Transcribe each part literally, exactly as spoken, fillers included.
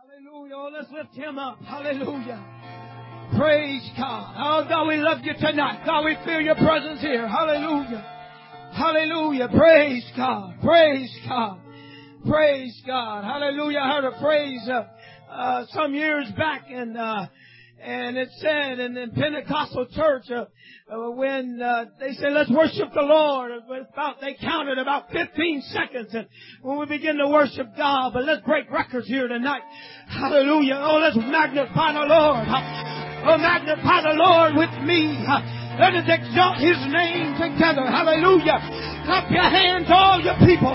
Hallelujah. Oh, let's lift him up. Hallelujah. Praise God. Oh, God, we love you tonight. God, we feel your presence here. Hallelujah. Hallelujah. Praise God. Praise God. Praise God. Hallelujah. I heard a phrase uh, uh, some years back, and uh, and it said in the Pentecostal church uh, uh, when uh, they said, let's worship the Lord. About they counted about fifteen seconds, and when we begin to worship God, but let's break records here tonight. Hallelujah. Oh, let's magnify the Lord. Oh, magnify the Lord with me. Let us exalt his name together. Hallelujah. Clap your hands, all your people.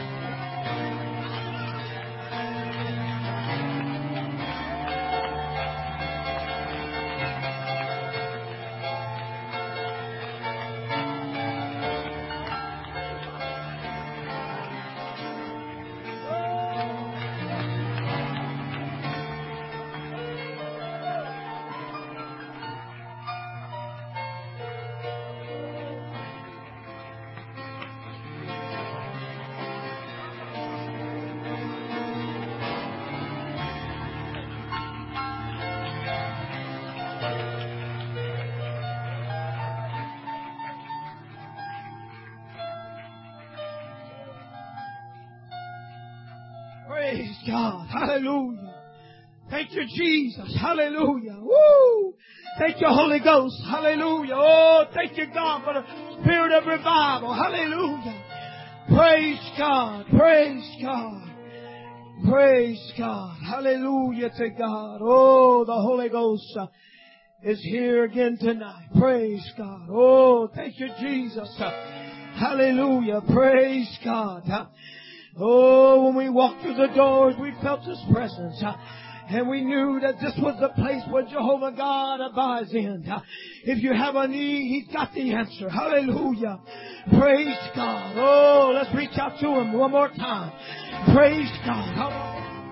Praise God. Hallelujah. Thank you, Jesus. Hallelujah. Woo. Thank you, Holy Ghost. Hallelujah. Oh, thank you, God, for the spirit of revival. Hallelujah. Praise God. Praise God. Praise God. Hallelujah to God. Oh, the Holy Ghost uh, is here again tonight. Praise God. Oh, thank you, Jesus. Uh, hallelujah. Praise God. Uh, Oh, when we walked through the doors, we felt His presence. Uh, and we knew that this was the place where Jehovah God abides in. Uh, if you have a need, He's got the answer. Hallelujah. Praise God. Oh, let's reach out to Him one more time. Praise God. Hallelujah.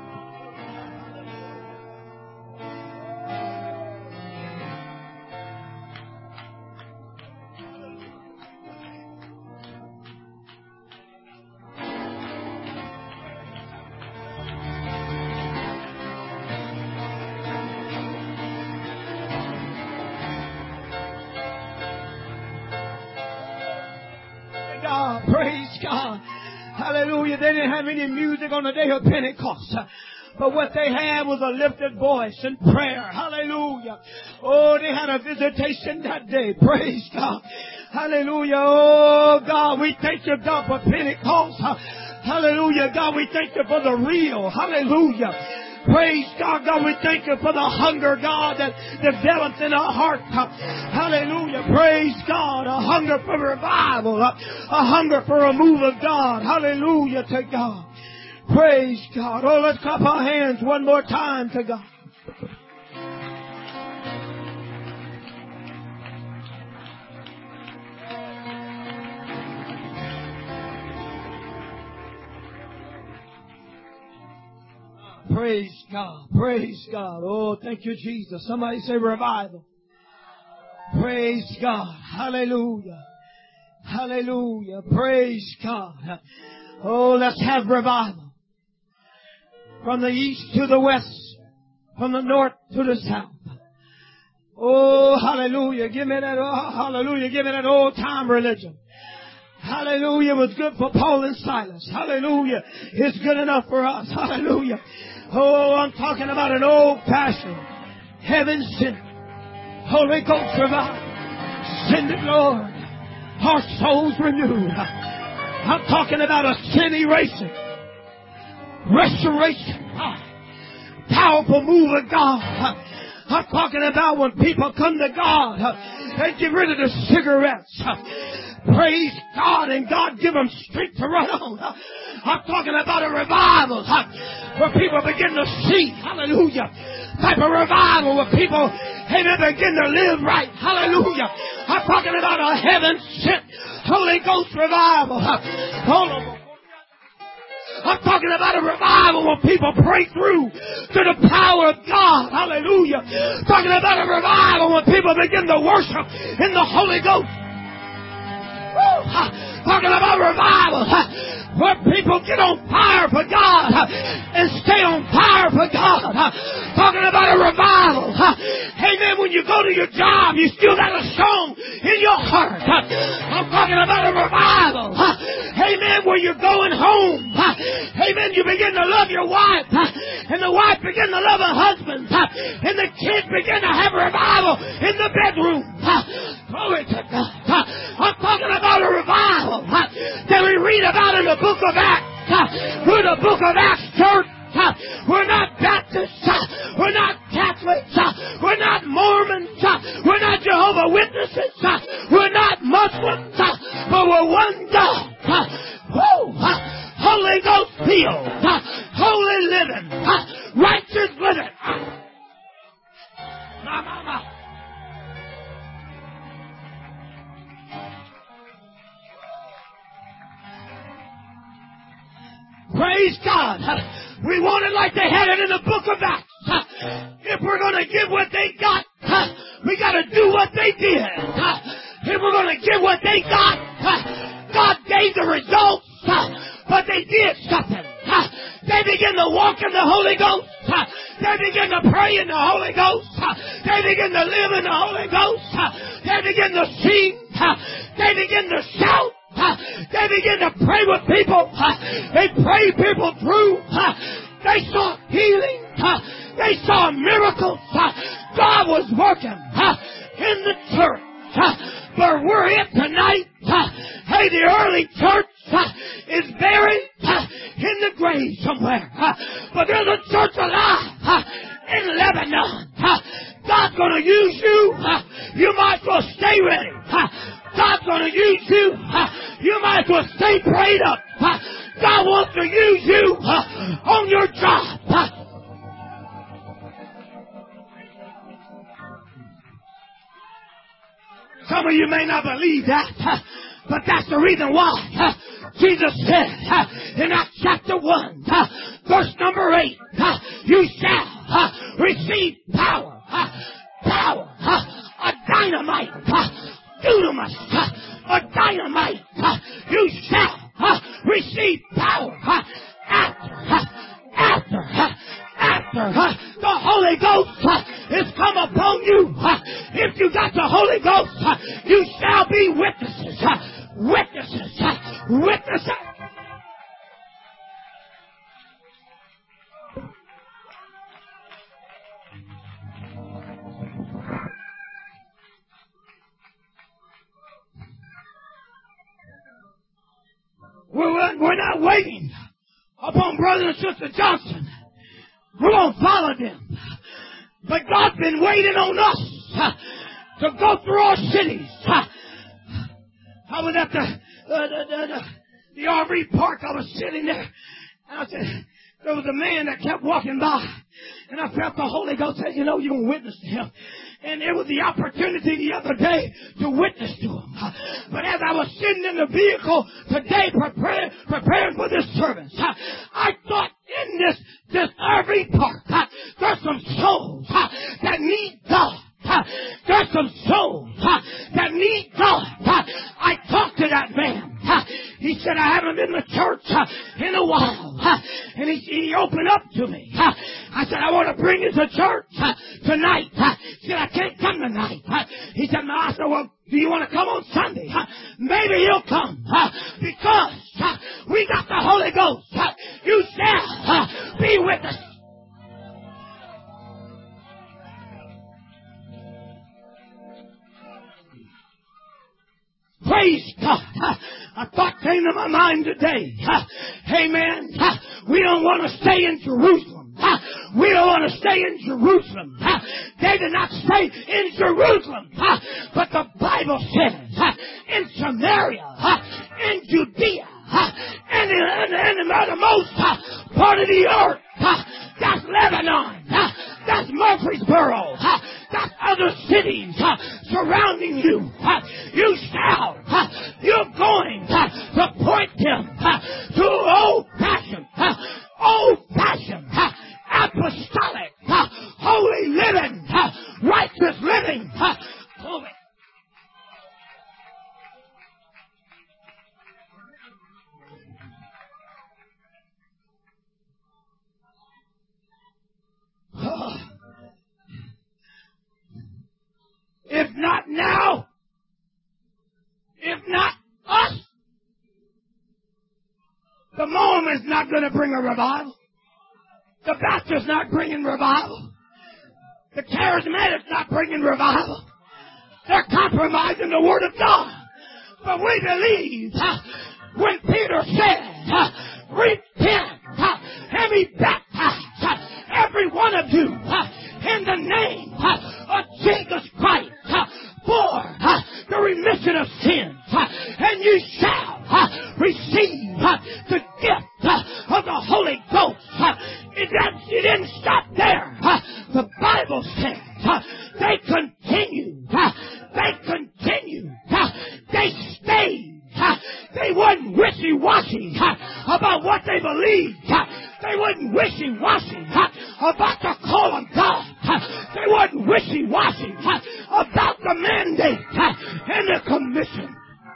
God, praise God. Hallelujah. They didn't have any music on the day of Pentecost. But what they had was a lifted voice and prayer. Hallelujah. Oh, they had a visitation that day. Praise God. Hallelujah. Oh, God, we thank you, God, for Pentecost. Hallelujah. God, we thank you for the real. Hallelujah. Praise God, God, we thank you for the hunger, God, that develops in our heart. Hallelujah. Praise God. A hunger for revival. A hunger for a move of God. Hallelujah to God. Praise God. Oh, let's clap our hands one more time to God. Praise God. Praise God. Oh, thank you, Jesus. Somebody say revival. Praise God. Hallelujah. Hallelujah. Praise God. Oh, let's have revival. From the east to the west. From the north to the south. Oh, hallelujah. Give me that, oh, hallelujah. Give me that old time religion. Hallelujah. It was good for Paul and Silas. Hallelujah. It's good enough for us. Hallelujah. Oh, I'm talking about an old-fashioned, heaven-sent, Holy Ghost revival. Send it, Lord. Our souls renewed. I'm talking about a sin erasing, restoration, powerful move of God. I'm talking about when people come to God and get rid of the cigarettes. Praise God, and God give them strength to run on. I'm talking about a revival where people begin to see, hallelujah, type of revival where people, amen, begin to live right, hallelujah. I'm talking about a heaven-sent Holy Ghost revival. Hold on. I'm talking about a revival when people break through to the power of God. Hallelujah. Talking about a revival when people begin to worship in the Holy Ghost. Woo. Talking about revival where people get on fire for God and stay on fire for God. to your job, you still got a song in your heart. I'm talking about a revival. Amen. Where you're going home. Amen. You begin to love your wife. And the wife begin to love her husband. And the kids begin to have revival in the bedroom. Glory to God. I'm talking about a revival that we read about in the book of Acts. Through the book of Acts church. We're not Baptists. We're not Catholics. We're not Mormons. We're not Jehovah's Witnesses. We're not Muslims. But we're one God. Woo! Holy Ghost filled. Holy living. Righteous living. Ma, ma, ma. Praise God. We want it like they had it in the book of Acts. If we're going to give what they got, we got to do what they did. If we're going to give what they got, God gave the results, but they did something. They began to walk in the Holy Ghost. They began to pray in the Holy Ghost. They began to live in the Holy Ghost. They began to sing. They began to shout. They began to pray with people. They prayed people through. They saw healing. They saw miracles. God was working in the church. But we're in tonight. Hey, the early church is buried in the grave somewhere. But there's a church alive in Lebanon. God's going to use you. You might as well stay ready. God's going to use you. You might as well stay prayed up. God wants to use you on your job. Some of you may not believe that, but that's the reason why. Jesus said in Acts chapter one, verse number eight, you shall receive power. Power. A dynamite. Dunamis, a dynamite. You shall receive power after, after, after the Holy Ghost is come upon you. If you got the Holy Ghost, you shall be witnesses. Witnesses. Witnesses. We're, we're not waiting upon Brother and Sister Johnson. We're going to follow them. But God's been waiting on us to go through our cities. I was at the, uh, the, the, the, the R V park. I was sitting there. And I said, there was a man that kept walking by. And I felt the Holy Ghost say, you know, you're going to witness to him. And it was the opportunity the other day to witness to him. But as I was sitting in the vehicle today preparing, preparing for this service, I thought in this, this R V park, there's some souls that need God. There's some souls that need God. I talked to that man. He said, I haven't been to church in a while. And he, he opened up to me. I said, I want to bring you to church tonight. He said, I can't come tonight. He said, no. I said, well, do you want to come on Sunday? Maybe he'll come. Because we got the Holy Ghost. You shall be with us. Praise God. A thought came to my mind today. Amen. We don't want to stay in Jerusalem. We don't want to stay in Jerusalem. They did not stay in Jerusalem. But the Bible says in Samaria, in Judea, and in, in, in the uttermost part of the earth. That's Lebanon. That's Murfreesboro. That's other cities surrounding you. You shall. You're going to point them to old-fashioned, old-fashioned, apostolic, holy living, righteous living. Glory. not going to bring a revival. The Baptist's not bringing revival. The Charismatic's not bringing revival. They're compromising the Word of God. But we believe uh, when Peter said, uh, repent uh, and be baptized, uh, every one of you, uh, in the name uh, of Jesus Christ, uh, for uh, the remission of sins, uh, and you shall uh, receive uh, the gift uh, of the Holy Ghost. Uh, it, it didn't stop there. Uh, the Bible says uh, they continued. Uh, they continued. Uh, they stayed. Uh, they wasn't wishy-washy uh, about what they believed. Uh, they wasn't wishy-washy uh, about the call of God. Uh, they wasn't wishy-washy uh, about the mandate uh, and the commission.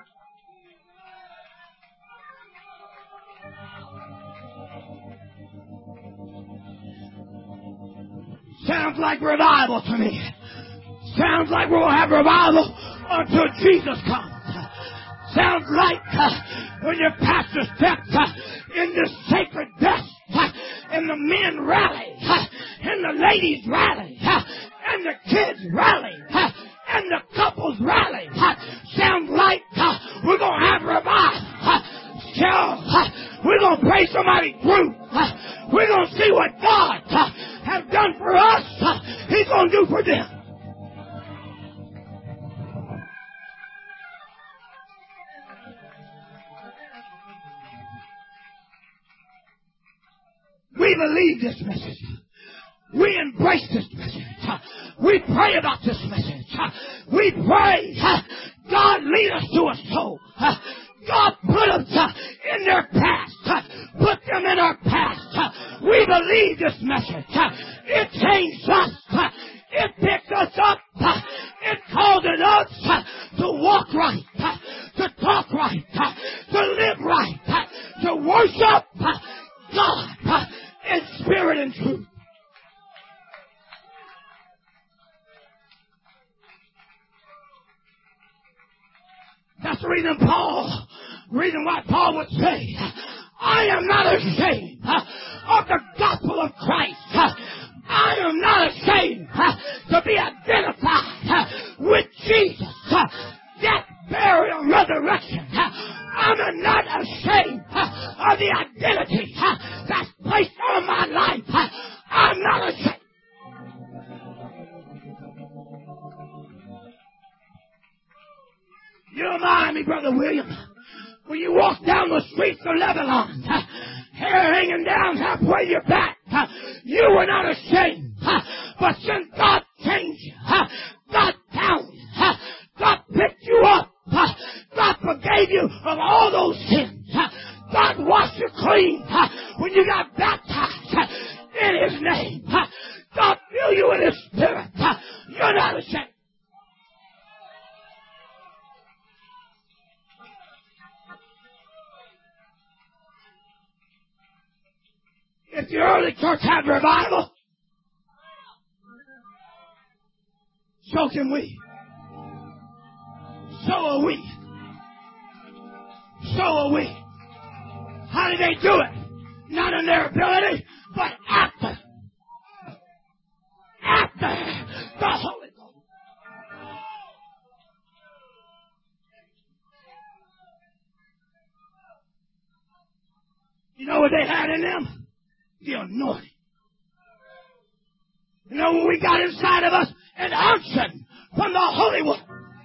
Sounds like revival to me. Sounds like we'll have revival until Jesus comes. Sounds like uh, when your pastor steps uh, in the sacred dust uh, and the men rally uh, and the ladies rally uh, and the kids rally uh, and the couples rally. Uh, sounds like uh, we're going to have revival. Uh, so, uh, we're going to pray somebody through. Uh, we're going to see what God uh, has done for us. Uh, He's going to do for them. We believe this message. We embrace this message. We pray about this message. We pray, God lead us to a soul. God put us in their past. Put them in our past. We believe this message. It changed us. It picked us up. It causes us to walk right, to talk right, to live right, to worship God in spirit and truth. That's the reason Paul, reason why Paul would say, I am not ashamed of the gospel of Christ. I am not ashamed to be identified with Jesus. Death, burial, and resurrection. I'm not ashamed of the identity that's placed on my life. I'm not ashamed. You remind me, Brother William, when you walk down the streets of Lebanon, hair hanging down halfway your back, you were not ashamed. But since God changed you, God found you, God picked you up, God forgave you of all those sins. God washed you clean when you got baptized in His name. God filled you with His Spirit. You're not ashamed. If the early church had revival, so can we. So are we. So are we. How did they do it? Not in their ability, but after. After the Holy Ghost. You know what they had in them? The anointing. You know when we got inside of us? An unction from the Holy One.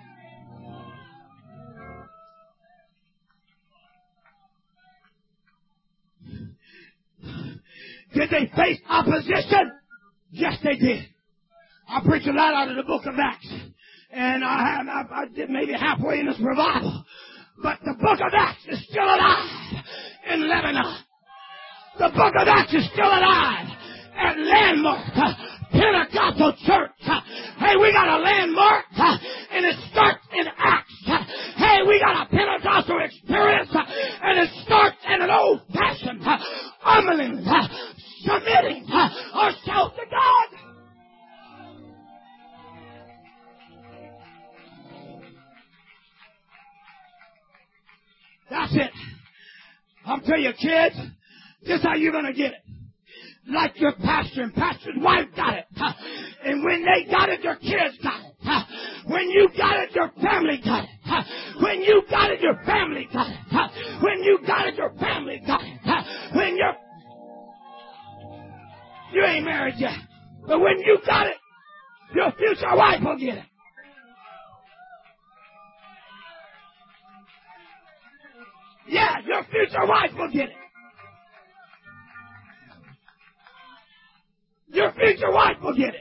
Did they face opposition? Yes, they did. I preach a lot out of the book of Acts. And I, I, I did maybe halfway in this revival. But the book of Acts is still alive in Lebanon. The book of Acts is still alive at Landmark Pentecostal Church. Hey, we got a landmark, and it starts in Acts. Hey, we got a Pentecostal experience, and it starts in an old-fashioned, humbling, submitting ourselves to God. That's it. I'm telling you, kids, This is how you're going to get it. Like your pastor and pastor's wife got it. And when they got it, your kids got it. When you got it, your family got it. When you got it, your family got it. When you got it, your family got it. When you're... You ain't married yet. But when you got it, your future wife will get it. Yeah, your future wife will get it. Your future wife will get it.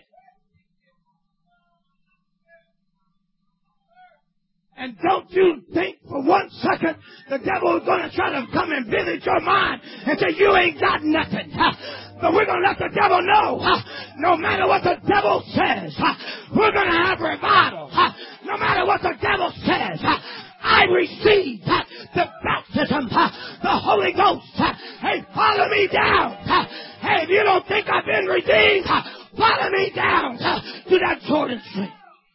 And don't you think for one second the devil is going to try to come and visit your mind and say, you ain't got nothing. But we're going to let the devil know, no matter what the devil says, we're going to have revival. No matter what the devil says, I receive the baptism, the Holy Ghost. Hey, follow me down. Hey, if you don't think I've been redeemed, follow me down to that Jordan Stream.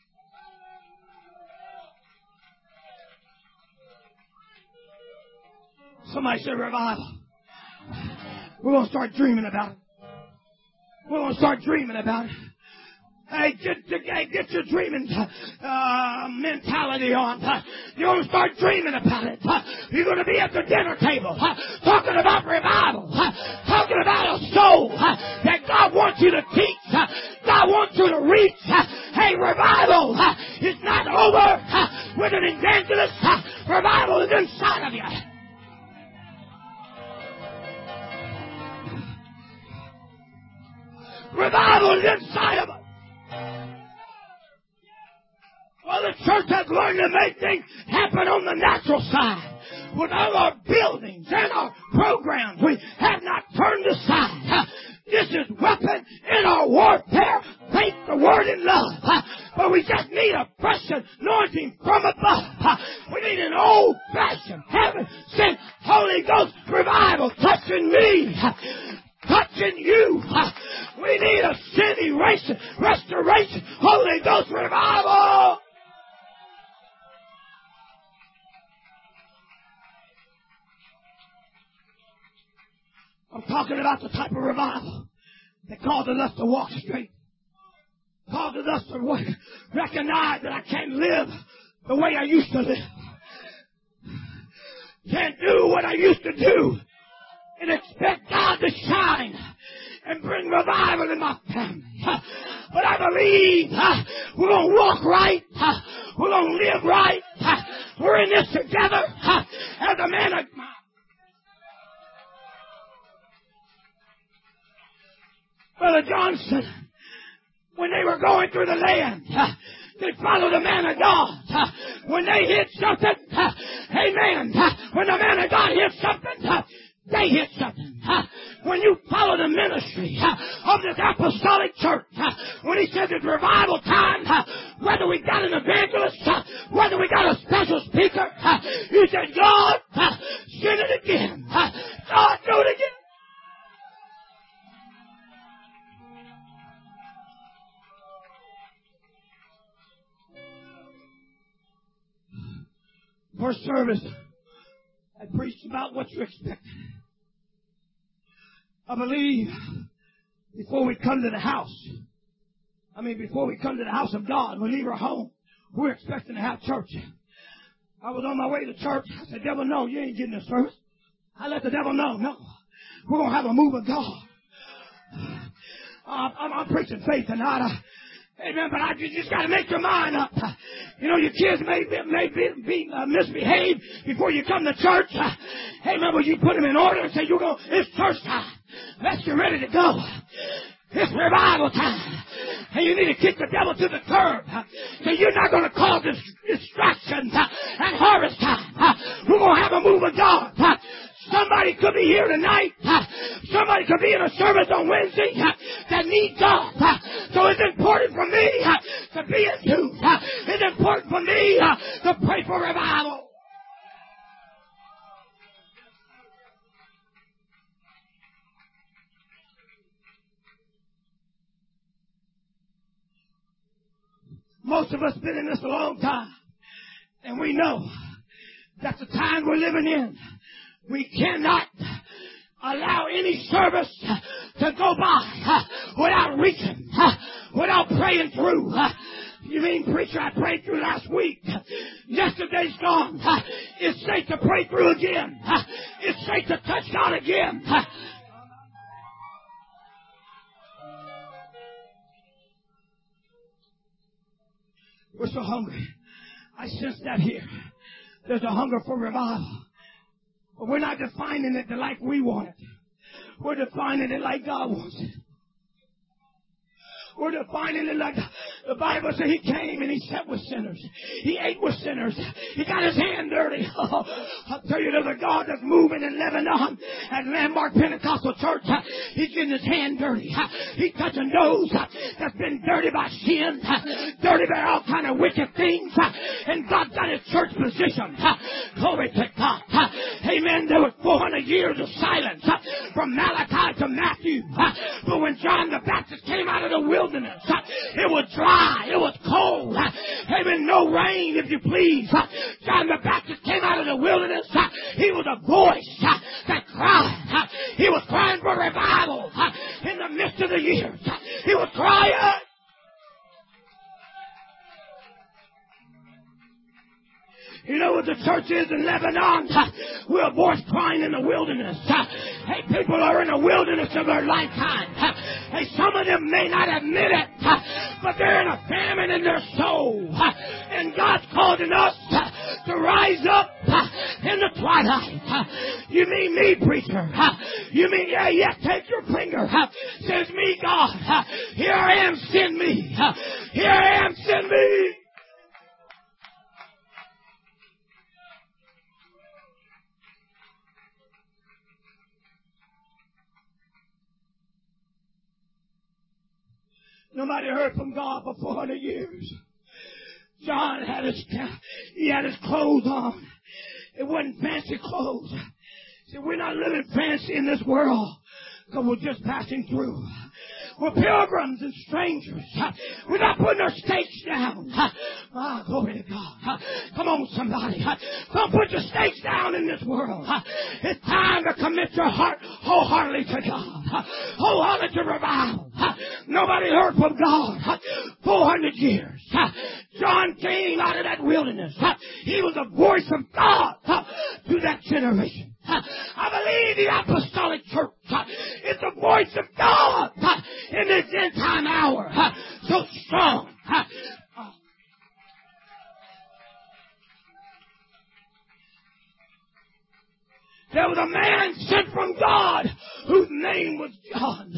Somebody said revival. We're going to start dreaming about it. We're going to start dreaming about it. Hey, get, hey, get your dreaming uh, mentality on. You're going to start dreaming about it. You're going to be at the dinner table talking about revival, talking about a soul that God wants you to teach, God wants you to reach. Hey, revival is not over with an evangelist. Revival is inside of you. Revival is inside of us. Well, the church has learned to make things happen on the natural side. With all our buildings and our programs, we have not turned aside. This is weapon in our warfare. Faith, the word, and love. But we just need a fresh anointing from above. We need an old-fashioned, heaven-sent Holy Ghost revival touching me, touching you. We need a sin erasing, restoration, Holy Ghost revival. I'm talking about the type of revival that causes us to walk straight, causes us to recognize that I can't live the way I used to live, can't do what I used to do, and expect God to shine and bring revival in my family. But I believe we're going to walk right. We're going to live right. We're in this together as a man of God. Brother Johnson, when they were going through the land, they followed the man of God. When they hit something, amen, when the man of God hit something, they hit something. When you follow the ministry of this apostolic church, when he said it's revival time, whether we got an evangelist, whether we got a special speaker, he said, God, send it again. God, do it again. First service, I preached about what you expected. I believe before we come to the house, I mean before we come to the house of God, we leave our home, we're expecting to have church. I was on my way to church. I said, devil, no, you ain't getting this service. I let the devil know, no, we're going to have a move of God. Uh, I'm, I'm preaching faith tonight. I, Amen. But I, you just got to make your mind up. You know, your kids may be, may be, be uh, misbehave before you come to church. Uh, amen. But you put them in order and say, "You go. It's church time. Let's get ready to go. It's revival time." And you need to kick the devil to the curb. So you're not going to cause distractions at harvest time. We're going to have a move of God. Somebody could be here tonight. Somebody could be in a service on Wednesday that needs God. So it's important for me to be in tune. It's important for me to pray for revival. Most of us been in this a long time. And we know that the time we're living in, we cannot allow any service to go by without reaching, without praying through. You mean, preacher, I prayed through last week. Yesterday's gone. It's safe to pray through again. It's safe to touch God again. We're so hungry. I sense that here. There's a hunger for revival. But we're not defining it like we want it. We're defining it like God wants it. We're defining it like the Bible says he came and he sat with sinners. He ate with sinners. He got his hand dirty. Oh, I'll tell you, there's a God that's moving in Lebanon at Landmark Pentecostal Church. He's getting his hand dirty. He's touching those that's been dirty by sin, dirty by all kind of wicked things. And God got his church positioned. Glory to God. Amen. There was four hundred years of silence from Malachi to Matthew. But when John the Baptist came out of the wilderness, it was dry, it was cold, amen, no rain, if you please. John the Baptist came out of the wilderness. He was a voice that cried. He was crying for revival in the midst of the years. He was crying. You know what the church is in Lebanon? We're a voice crying in the wilderness. Hey, people are in the wilderness of their lifetime. Hey, some of them may not admit it, but they're in a famine in their soul. And God's calling us to rise up in the twilight. You mean me, preacher? You mean, yeah, yeah, take your finger. Says me, God. Here I am, send me. Here I am, send me. Nobody heard from God for four hundred years. John had his, he had his clothes on. It wasn't fancy clothes. He said, we're not living fancy in this world because we're just passing through. We're pilgrims and strangers. We're not putting our stakes down. Ah, glory to God. Come on, somebody. Don't put your stakes down in this world. It's time to commit your heart wholeheartedly to God. Wholeheartedly to revival. Nobody heard from God four hundred years. John came out of that wilderness. He was a voice of God to that generation. I believe the apostolic church is the voice of God in this end time hour. So strong. There was a man sent from God whose name was John.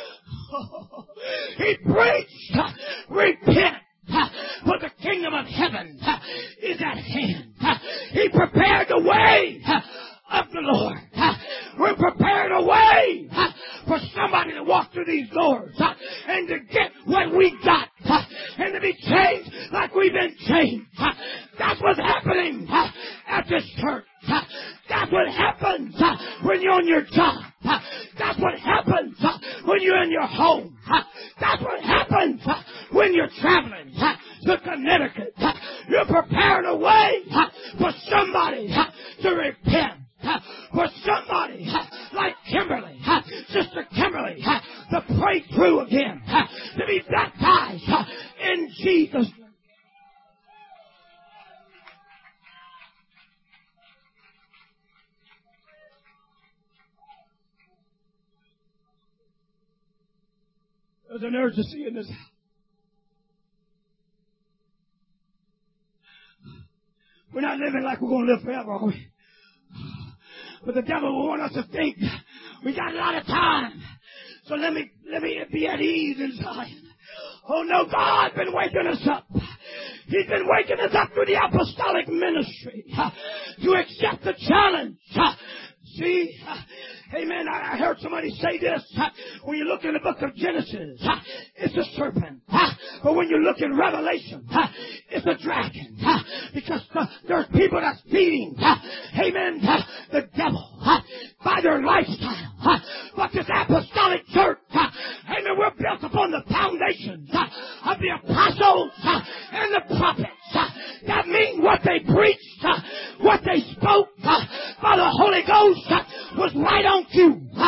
He preached, repent, for the kingdom of heaven is at hand. He prepared the way of the Lord. We're prepared a way for somebody to walk through these doors and to get what we got and to be changed like we've been changed. That's what's happening at this church. That's what happens when you're on your job. That's what happens when you're in your home. That's what happens when you're traveling to Connecticut. You're preparing a way for somebody to repent. For somebody like Kimberly, Sister Kimberly, to pray through again, to be baptized in Jesus' name. There's an urgency in this house. We're not living like we're going to live forever, are we? But the devil will want us to think we got a lot of time. So let me let me be at ease inside. Oh no, God's been waking us up. He's been waking us up through the apostolic ministry to accept the challenge. See, amen. I heard somebody say this. When you look in the book of Genesis, it's a serpent. But when you look in Revelation, it's a dragon. Because there's people that's feeding, amen, the devil by their lifestyle. But this apostolic church, amen, we're built upon the foundations of the apostles and the prophets. That means what they preached, what they spoke by the Holy Ghost was right on cue.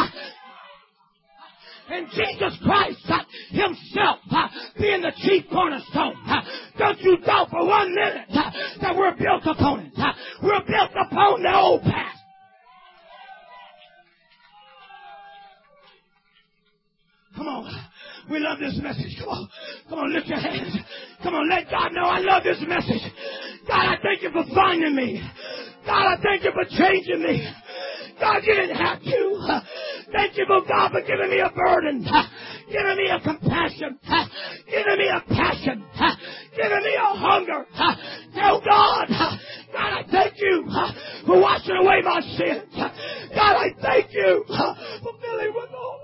love this message. Come on. Come on, lift your hands. Come on, let God know I love this message. God, I thank you for finding me. God, I thank you for changing me. God, you didn't have to. Thank you, for God, for giving me a burden, giving me a compassion, giving me a passion, giving me a hunger. Oh, God, God, I thank you for washing away my sins. God, I thank you for filling with the Holy.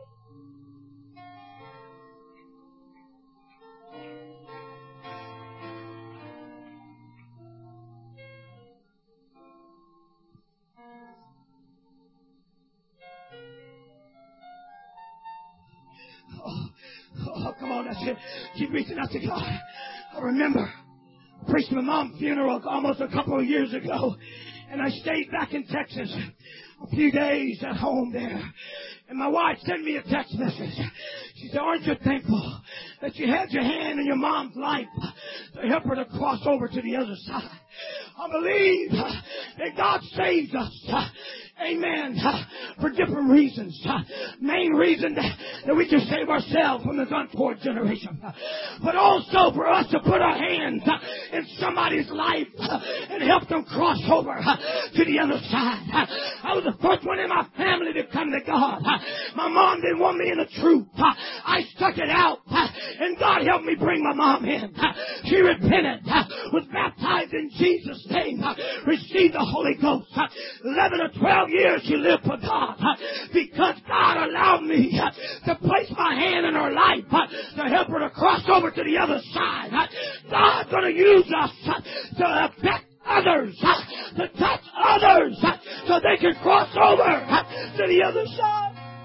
Oh, oh, come on, that's it. Keep reaching out to God. I remember I preached my mom's funeral almost a couple of years ago, and I stayed back in Texas a few days at home there. And my wife sent me a text message. She said, aren't you thankful that you had your hand in your mom's life to help her to cross over to the other side? I believe that God saves us, amen, for different reasons. Main reason that, that we can save ourselves from this untoward generation, but also for us to put our hands in somebody's life and help them cross over to the other side. I was the first one in my family to come to God. My mom didn't want me in the truth. I stuck it out, and God helped me bring my mom in. She repented, was baptized in Jesus' name, received the Holy Ghost. Eleven or twelve years she lived for God because God allowed me to place my hand in her life to help her to cross over to the other side. God's going to use us to affect others, to touch others so they can cross over to the other side.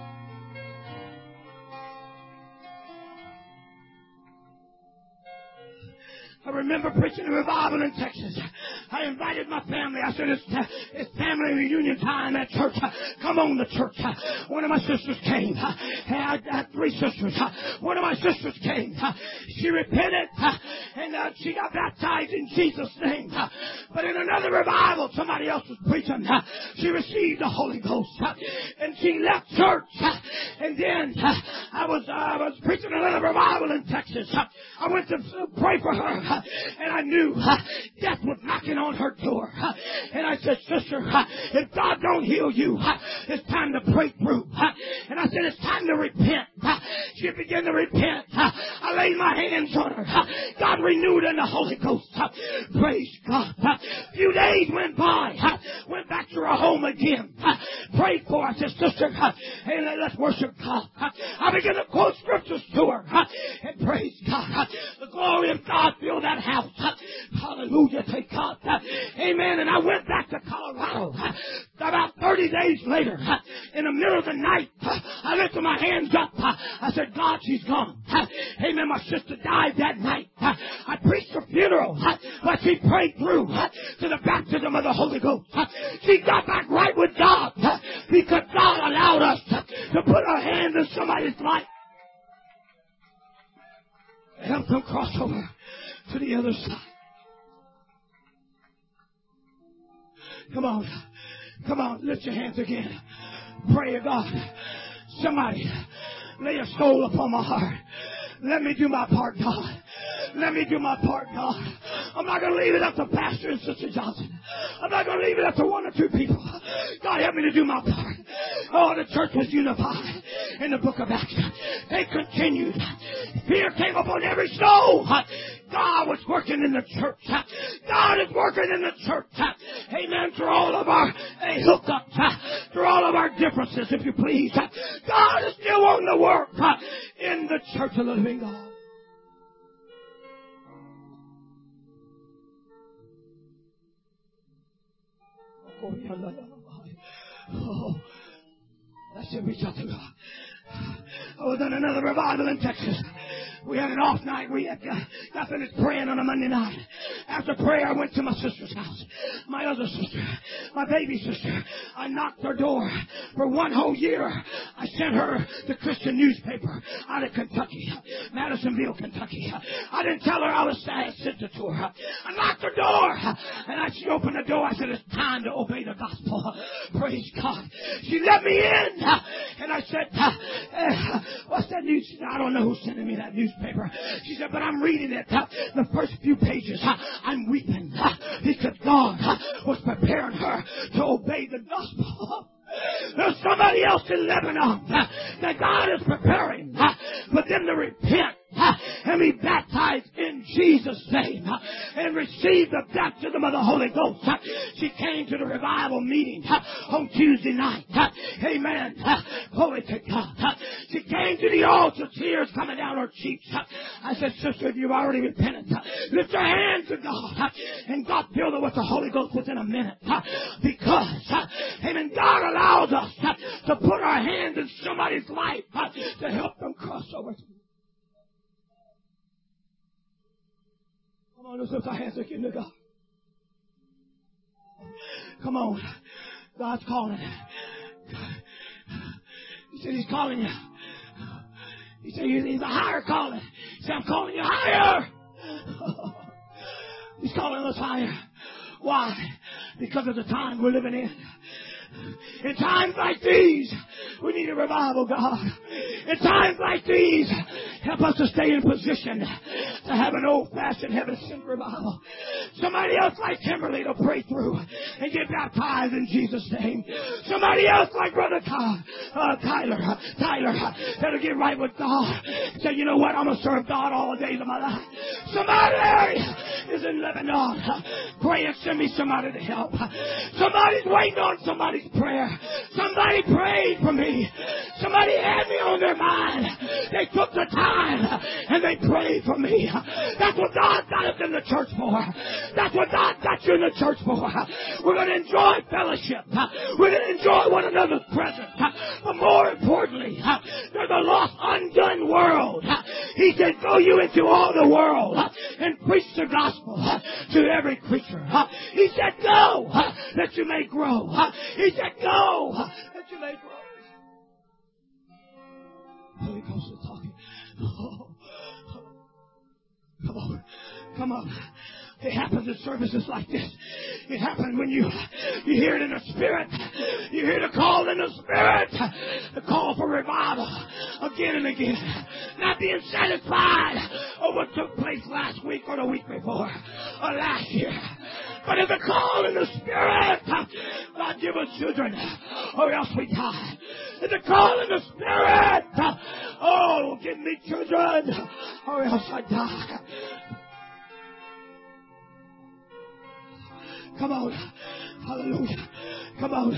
I remember preaching a revival in Texas. I invited my family. I said, it's, it's family reunion time at church. Come on to church. One of my sisters came. I had three sisters. One of my sisters came. She repented, and uh, she got baptized in Jesus' name. But in another revival, somebody else was preaching. She received the Holy Ghost, and she left church. And then I was, uh, I was preaching another revival in Texas. I went to pray for her. And I knew uh, death was knocking on her door. Uh, and I said, sister, uh, if God don't heal you, uh, it's time to break through. Uh, and I said, it's time to repent. Uh, she began to repent. Uh, I laid my hands on her. Uh, God renewed in the Holy Ghost. Uh, praise God. Uh, a few days went by. Uh, went back to her home again. Uh, prayed for her. I said, sister, uh, hey, let's worship God. Uh, I began to quote scriptures to her. Uh, and praise God. Uh, the glory of God filled that house. Hallelujah. Thank God. Amen. And I went back to Colorado. About thirty days later, in the middle of the night, I lifted my hands up. I said, God, she's gone. Amen. My sister died that night. I preached her funeral, but she prayed through to the baptism of the Holy Ghost. She got back right with God because God allowed us to put our hands in somebody's life. Help them cross over to the other side. Come on. Come on. Lift your hands again. Pray to God. Somebody lay a soul upon my heart. Let me do my part, God. Let me do my part, God. I'm not going to leave it up to Pastor and Sister Johnson. I'm not going to leave it up to one or two people. God, help me to do my part. Oh, the church was unified in the book of Acts. They continued. Fear came upon every soul. God was working in the church. God is working in the church. Amen. Through all of our hey, hookups, through all of our differences, if you please. God is still on the work in the church of the living God. Oh, that's it. Reach out to God. I was in another revival in Texas. We had an off night. We had got, got finished praying on a Monday night. After prayer, I went to my sister's house. My other sister, my baby sister. I knocked her door. For one whole year, I sent her the Christian newspaper out of Kentucky, Madisonville, Kentucky. I didn't tell her I was sad. I sent it to her. I knocked her door, and as she opened the door, I said, it's time to obey the gospel. Praise God. She let me in, and I said, eh, what's that news? I don't know who's sending me that newspaper. She said, but I'm reading it. The first few pages, I'm weeping because God was preparing her to obey the gospel. There's somebody else in Lebanon that God is preparing for them to repent and be baptized in Jesus' name and receive the baptism of the Holy Ghost. She came to the revival meeting on Tuesday night. Amen. Glory to God. She came to the altar, tears coming down her cheeks. I said, sister, if you've already repented, lift your hand to God, and God filled her with the Holy Ghost within a minute. Because, amen, God allows us to put our hands in somebody's life to help them cross over. Come on, let's lift our hands again to God. Come on. God's calling. He said He's calling you. He said He's a higher calling. He said, I'm calling you higher. He's calling us higher. Why? Because of the time we're living in. In times like these, we need a revival, God. In times like these, help us to stay in position to have an old-fashioned heaven-sent revival. Somebody else like Kimberly to pray through and get baptized in Jesus' name. Somebody else like Brother Ty, uh, Tyler, uh, Tyler, uh, that'll get right with God. Say, you know what? I'm going to serve God all the days of my life. Somebody is in Lebanon. Uh, pray and send me somebody to help. Somebody's waiting on somebody's prayer. Somebody prayed for me. Somebody had me on their mind. They took the time and they prayed for me. That's what God got us in the church for. That's what God got you in the church for. We're going to enjoy fellowship. We're going to enjoy one another's presence. But more importantly, there's a lost, undone world. He said, go you into all the world and preach the gospel to every creature. He said, go that you may grow. He said, go that you may grow. Holy Ghost is talking. Oh. Come on. Come on. It happens in services like this. It happens when you you hear it in the Spirit. You hear the call in the Spirit. The call for revival again and again. Not being satisfied with what took place last week or the week before or last year. But it's a call in the Spirit. God, give us children or else we die. It's a call in the Spirit. Oh, give me children or else I die. Come on. Hallelujah. Come on.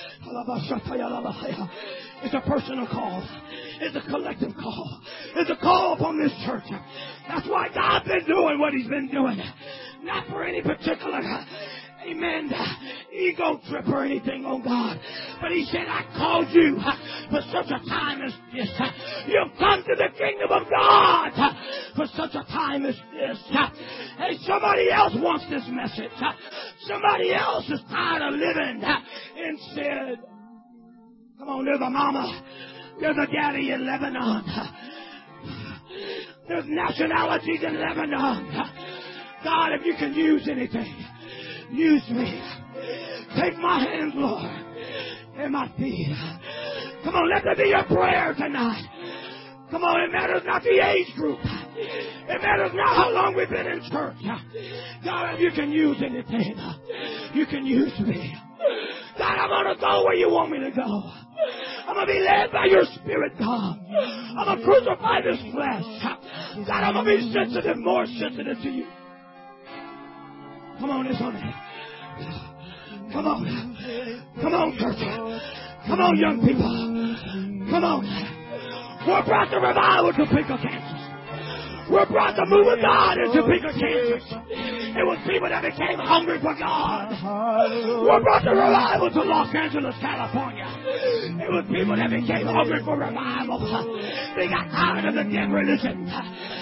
It's a personal call. It's a collective call. It's a call upon this church. That's why God's been doing what He's been doing. Not for any particular, amen, ego trip or anything on God. But He said, I called you for such a time as this. You've come to the kingdom of God for such a time as this. Hey, somebody else wants this message. Somebody else is tired of living in sin. Come on, there's a mama. There's a daddy in Lebanon. There's nationalities in Lebanon. God, if you can use anything, use me. Take my hands, Lord, and my feet. Come on, let that be your prayer tonight. Come on, it matters not the age group. It matters not how long we've been in church. God, if you can use anything, you can use me. God, I'm going to go where you want me to go. I'm going to be led by your Spirit, God. I'm going to crucify this flesh. God, I'm going to be sensitive, more sensitive to you. Come on, it's on me. Come on. Come on, church. Come on, young people. Come on. We're brought the revival to Pico, Kansas. We're brought the move of God into Pico, Kansas. It was people that became hungry for God. We're brought the revival to Los Angeles, California. It was people that became hungry for revival. They got tired of the dead religion.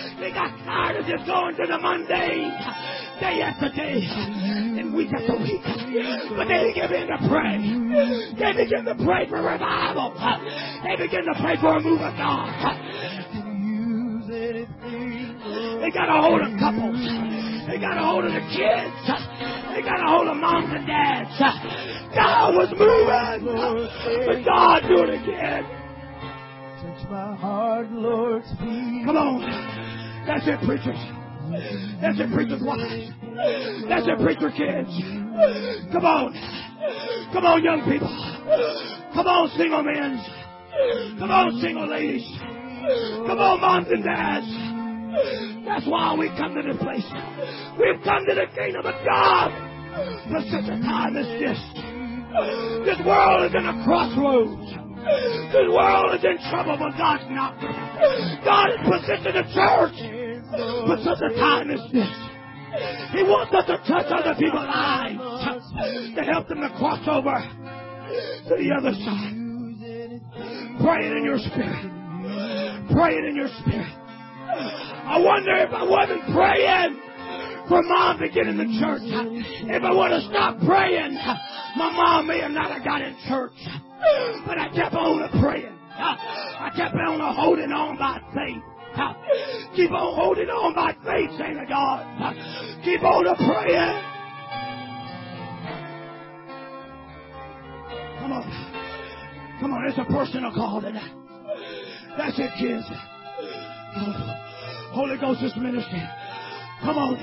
just going to the mundane day after day and week after week. But they begin to pray. They begin to pray for revival. They begin to pray for a move of God. They got a hold of couples. They got a hold of the kids. They got a hold of moms and dads. God was moving. But God do it again. Touch my heart, Lord. Come on. That's it, preachers. That's it, preachers' wives. That's it, preacher kids. Come on. Come on, young people. Come on, single men. Come on, single ladies. Come on, moms and dads. That's why we come to this place. We've come to the kingdom of God for such a time as this. This world is in a crossroads. This world is in trouble, but God's not. God has positioned the church for such a time as this. He wants us to touch other people's lives to help them to cross over to the other side. Pray it in your spirit. Pray it in your spirit. I wonder if I wasn't praying for mom to get in the church. If I would have stopped praying, my mom may have not have got in church. But I kept on praying. I kept on holding on by faith. Keep on holding on by faith, saint of God. Keep on praying. Come on. Come on, it's a personal call tonight. That's it, kids. Oh, Holy Ghost is ministry. Come on.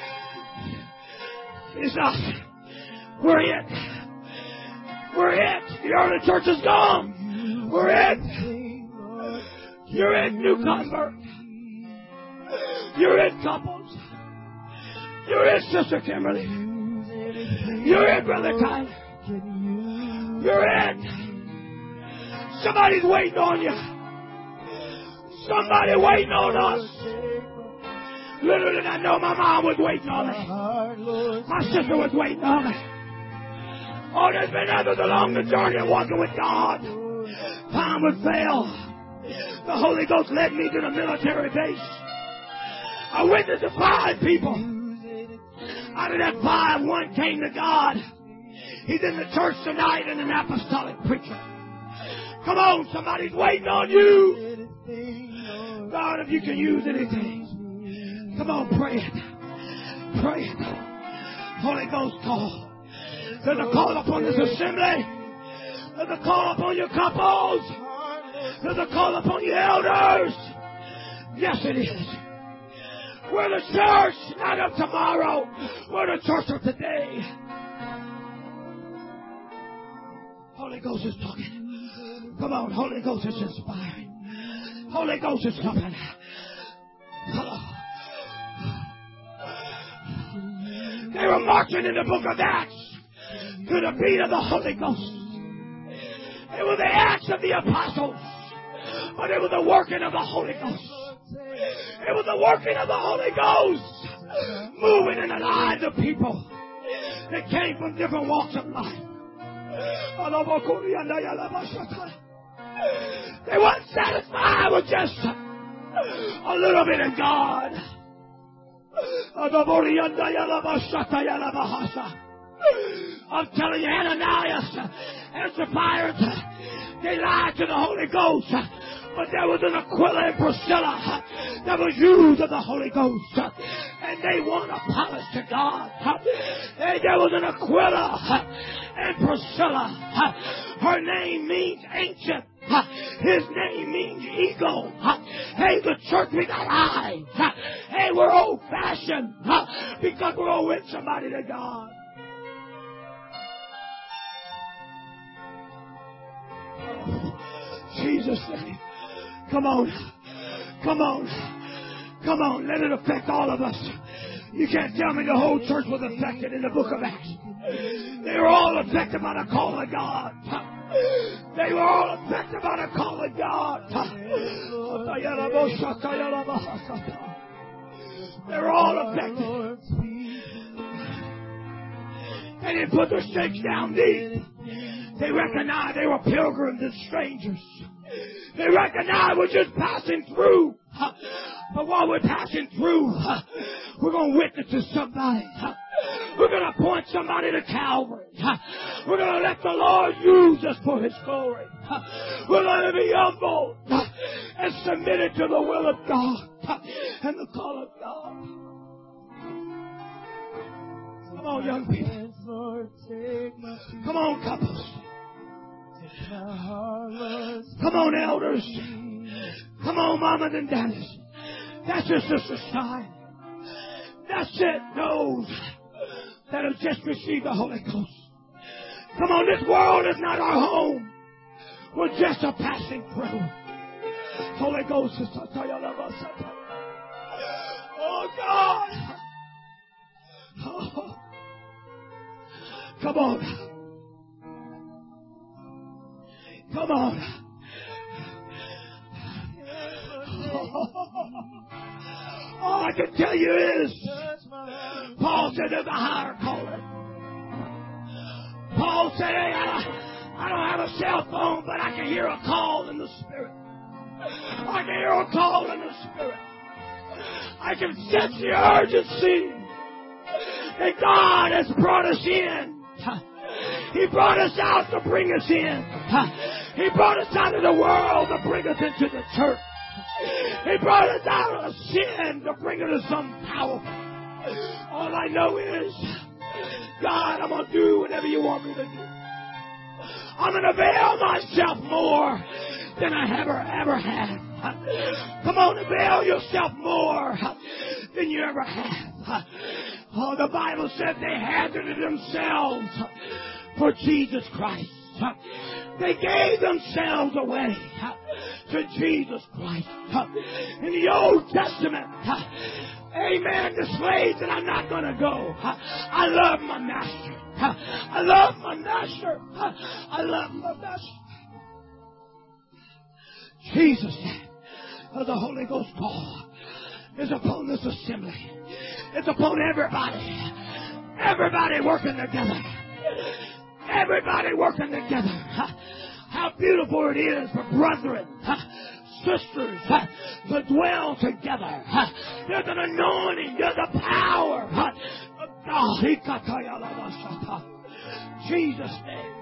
It's us. We're it. We're it. The early church is gone. We're it. You're it, new convert. You're it, couples. You're it, Sister Kimberly. You're it, Brother Tyler. You're it. Somebody's waiting on you. Somebody waiting on us. Little did I know my mom was waiting on me. My sister was waiting on me. Oh, there's been others along the journey of walking with God. Time would fail. The Holy Ghost led me to the military base. I witnessed to five people. Out of that five, one came to God. He's in the church tonight and an apostolic preacher. Come on, somebody's waiting on you. God, if you can use anything. Come on, pray it. Pray it. Holy Ghost call. There's a call upon this assembly. There's a call upon your couples. There's a call upon your elders. Yes, it is. We're the church, not of tomorrow. We're the church of today. Holy Ghost is talking. Come on, Holy Ghost is inspiring. Holy Ghost is coming. Hello. They were marching in the book of Acts to the beat of the Holy Ghost. It was the acts of the apostles, but it was the working of the Holy Ghost. It was the working of the Holy Ghost moving in the lives of people that came from different walks of life. They weren't satisfied with just a little bit of God. I'm telling you, Ananias and Sapphira, they lied to the Holy Ghost. But there was an Aquila and Priscilla that was used of the Holy Ghost. And they won a palace to God. And there was an Aquila and Priscilla. Her name means ancient. His name means eagle. Hey, the church, we got eyes. Hey, we're old-fashioned because we're going to win somebody to God. Jesus' name. Come on. Come on. Come on. Let it affect all of us. You can't tell me the whole church was affected in the book of Acts. They were all affected by the call of God. They were all affected by the call of God. They were all affected. They didn't put their stakes down deep. They recognized they were pilgrims and strangers. They recognized we're just passing through. But while we're passing through, we're going to witness to somebody. We're going to point somebody to Calvary. We're going to let the Lord use us for His glory. We're going to be humble and submitted to the will of God and the call of God. Come on, young people. Come on, couples. Come on, elders. Come on, mamas and daddies. That's your sister sign. That's it, those that have just received the Holy Ghost. Come on, this world is not our home. We're just a passing through. Holy Ghost is oh God. Oh. Come on. Come on. All I can tell you is, Paul said there's a higher calling. Paul said, hey, I, I don't have a cell phone, but I can hear a call in the Spirit. I can hear a call in the Spirit. I can sense the urgency that God has brought us in. He brought us out to bring us in. He brought us out of the world to bring us into the church. He brought us out of sin to bring us to some power. All I know is, God, I'm going to do whatever you want me to do. I'm going to avail myself more than I ever, ever have. Come on, avail yourself more than you ever have. Oh, the Bible said they hazarded themselves for Jesus Christ. They gave themselves away to Jesus Christ. In the Old Testament, amen, the slave said, I'm not going to go. I love my master. I love my master. I love my master. Jesus said, the Holy Ghost call is upon this assembly. It's upon everybody. Everybody working together. Everybody working together. How beautiful it is for brethren, sisters, to dwell together. There's an anointing. There's a power of God. Jesus' name.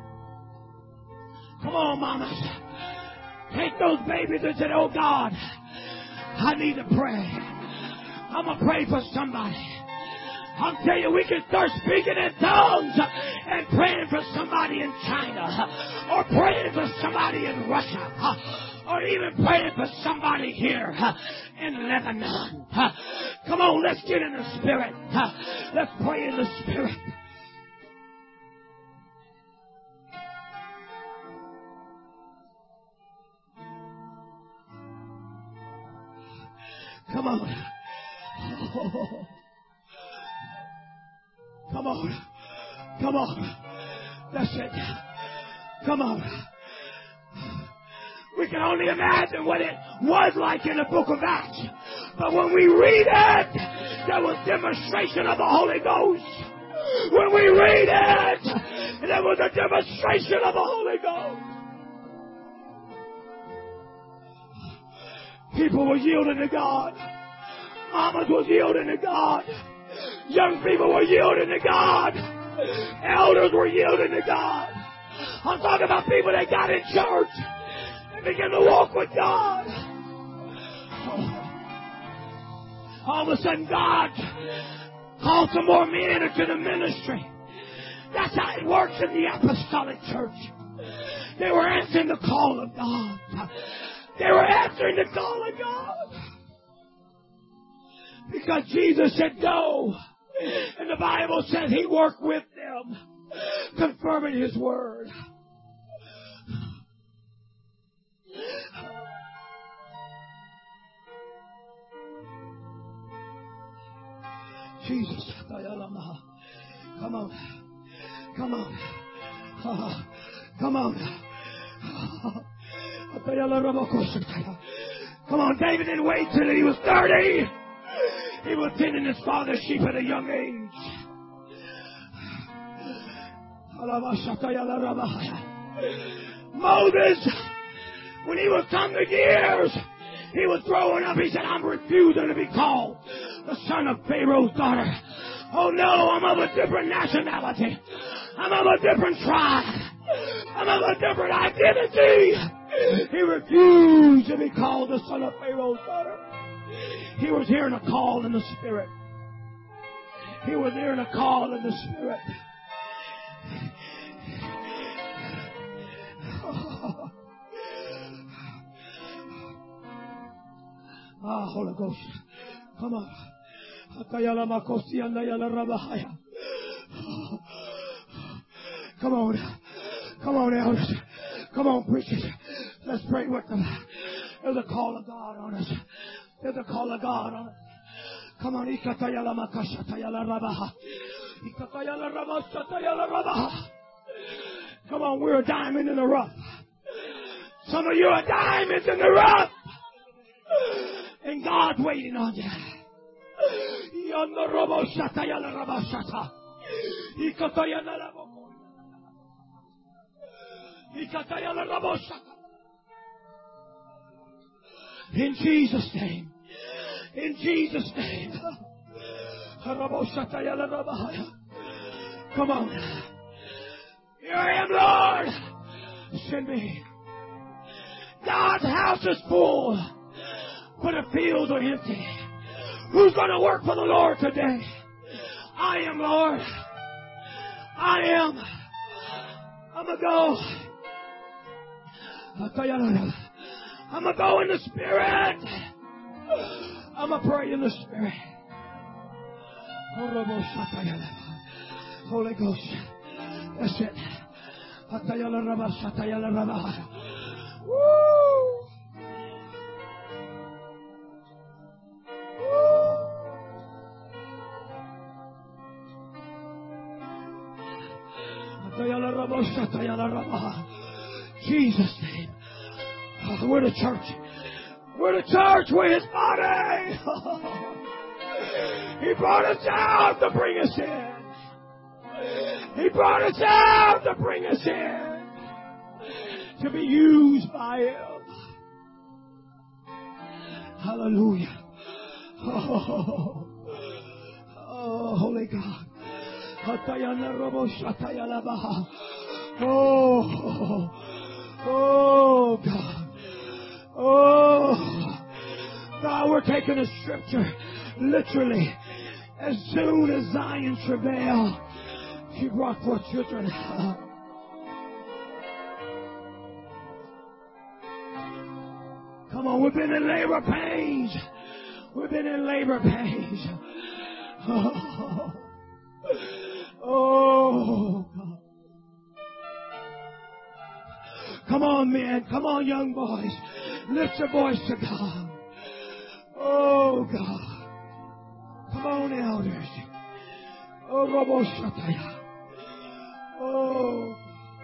Come on, mamas. Take those babies and say, oh God, I need to pray. I'm going to pray for somebody. I'll tell you, we can start speaking in tongues and praying for somebody in China, or praying for somebody in Russia, or even praying for somebody here in Lebanon. Come on, let's get in the Spirit. Let's pray in the Spirit. Come on. Oh. Come on. Come on. That's it. Come on. We can only imagine what it was like in the book of Acts. But when we read it, there was demonstration of the Holy Ghost. When we read it, there was a demonstration of the Holy Ghost. People were yielding to God. Mamas was yielding to God. Young people were yielding to God. Elders were yielding to God. I'm talking about people that got in church and began to walk with God. All of a sudden, God called some more men into the ministry. That's how it works in the apostolic church. They were answering the call of God. They were answering the call of God. Because Jesus said go. And the Bible says He worked with them, confirming His word. Jesus. Come on. Come on. Come on. Come on, David didn't wait till he was thirty. He was tending his father's sheep at a young age. Moses, when he was come to years, He was throwing up. He said, I'm refusing to be called the son of Pharaoh's daughter. Oh no, I'm of a different nationality. I'm of a different tribe. I'm of a different identity. He refused to be called the son of Pharaoh's daughter. He was hearing a call in the spirit. He was hearing a call in the spirit. Ah, Holy Ghost. Come on. Come on. Come on, elders. Come on, preachers. Let's pray with them. There's a call of God on us. There's a call of God on us. Come on. Come on, we're a diamond in the rough. Some of you are diamonds in the rough. And God's waiting on you. In Jesus' name. In Jesus' name. Come on. Here I am, Lord. Send me. God's house is full, but the fields are empty. Who's going to work for the Lord today? I am, Lord. I am. I'm going to go. I'm going to go in the Spirit. I'm going to pray in the Spirit. Holy Ghost. That's it. Woo! Jesus' name. Oh, we're the church. We're the church. We're His body. He brought us out to bring us in. He brought us out to bring us in. To be used by Him. Hallelujah. Oh, oh Holy God. Oh, oh God. Oh, God, we're taking a scripture literally. As soon as Zion travailed, she brought forth children. Come on, we've been in labor pains. We've been in labor pains. Oh, oh God. Come on, men. Come on, young boys. Lift your voice to God. Oh, God. Come on, elders. Oh, Robo Shataya. Oh.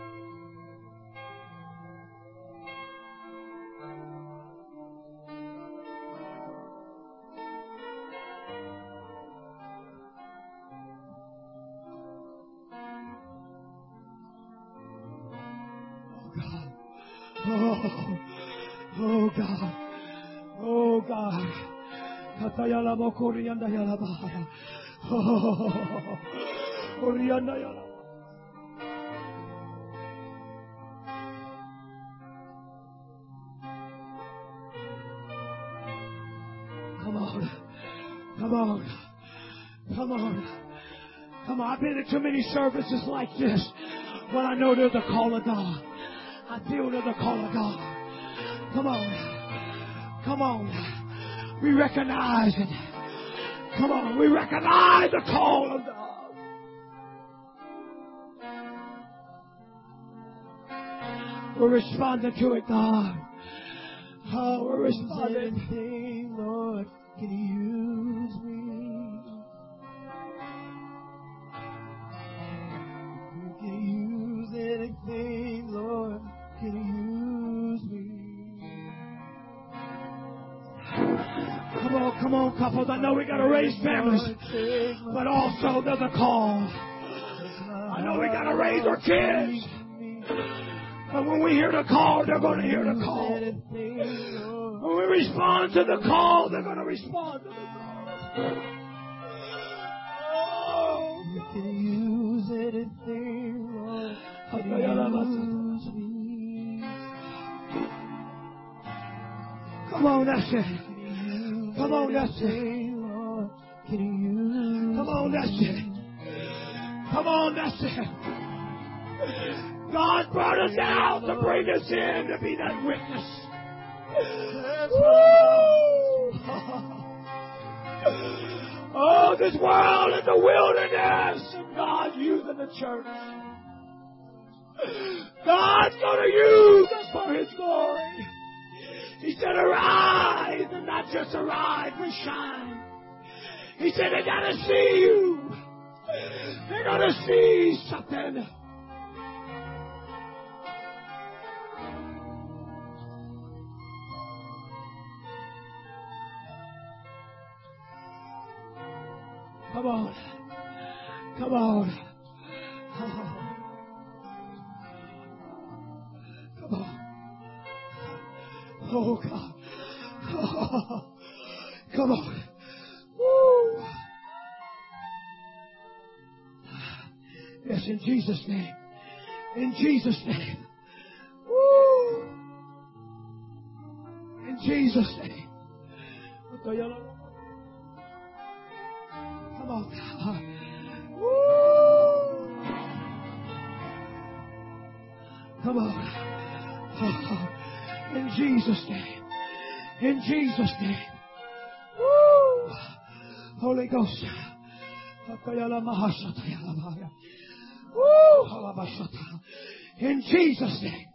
Oh, oh God. Oh God. Katayala Mokorianda Yalabaya. Oh, Orianda Yalabaya. Come on. Come on. Come on. Come on. I've been in too many services like this when I know there's a call of God. I feel there's a call of God. Come on. Come on. We recognize it. Come on. We recognize the call of God. We're responding to it, God. Oh, we're responding. Lord, can you use me? You can use anything, Lord. Can you use me? Come on, come on, couples. I know we got to raise families, but also there's a call. I know we got to raise our kids, but when we hear the call, they're going to hear the call. When we respond to the call, they're going to respond to the call. Oh, you can use anything, Lord. Use me. Come on, that's it. Come on, that's it. Come on, that's it. Come on, that's it. God brought us out to bring us in to be that witness. Oh, this world is a wilderness, and God's using the church. God's going to use us for His glory. He said, arise, and not just arise, but shine. He said, they got to see you. They're going to see something. Come on. Come on. Oh. Come on. Oh, God. Oh. Come on. Woo. Yes, in Jesus' name. In Jesus' name. Woo. In Jesus' name. Come on, God. Woo. Come on. Oh, in Jesus' name. In Jesus' name. Woo. Holy Ghost. Woo. In Jesus' name.